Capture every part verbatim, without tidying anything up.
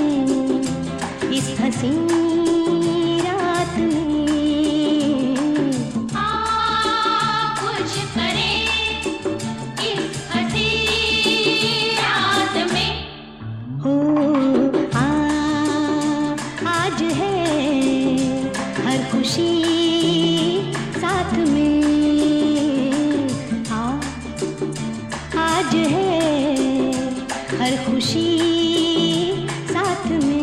इस हंसी रात में। आ कुछ करे इस हंसी रात में। हो आ आज है हर खुशी साथ में। आ आज है हर खुशी साथ में।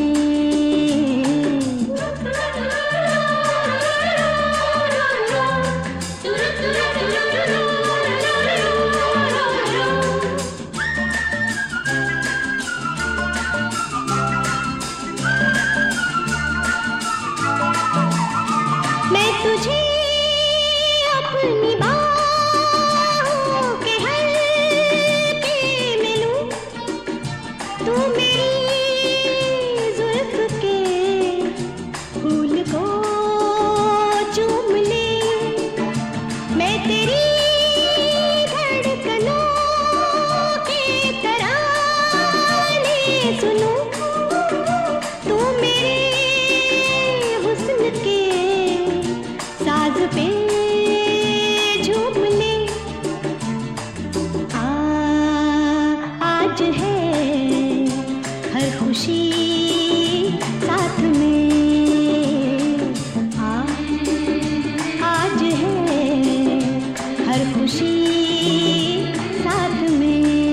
मैं तुझे अपनी बाहों के हल्के में लूं, तू मेरी जुल्फ के फूल को चूम ले। मैं तेरी धड़कनों के तराने सुनूं, तू मेरे हुस्न के साज पे झूम ले। आ आज है हर खुशी साथ में। आ आज है हर खुशी साथ में।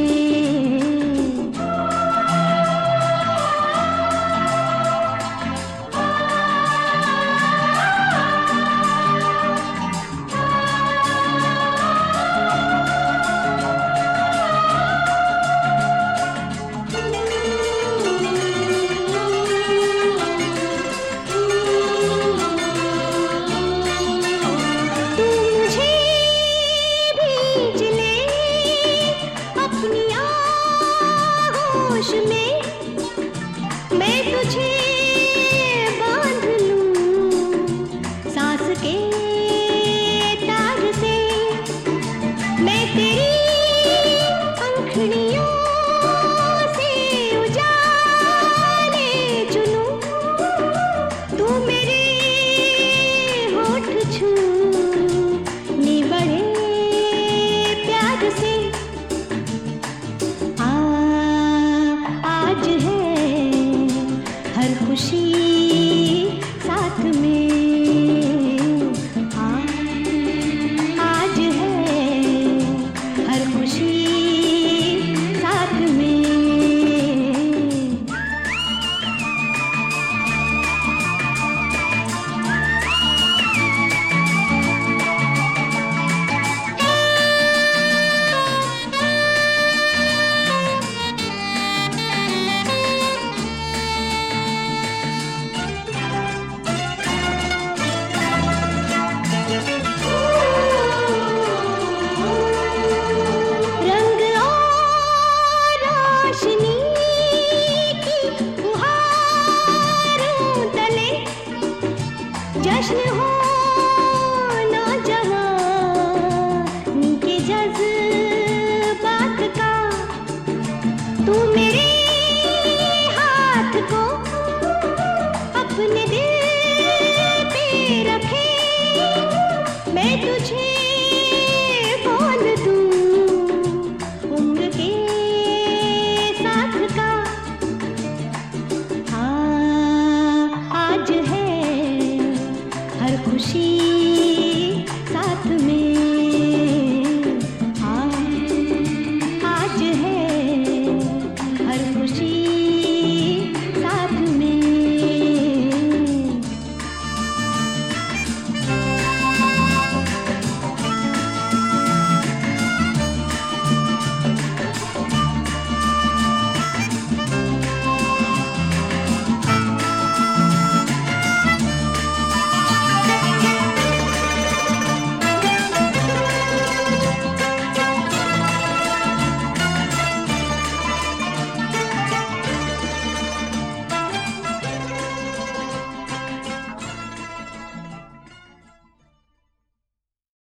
तू मुझे भींच ले अपनी आगोश में, मैं तुझे बांध लूं सांस के तार से। मैं तेरी पंखुड़ियों से उजाले चुनूं, तू मेरे होठ छूने बड़े प्यार से। आ आज है हर खुशी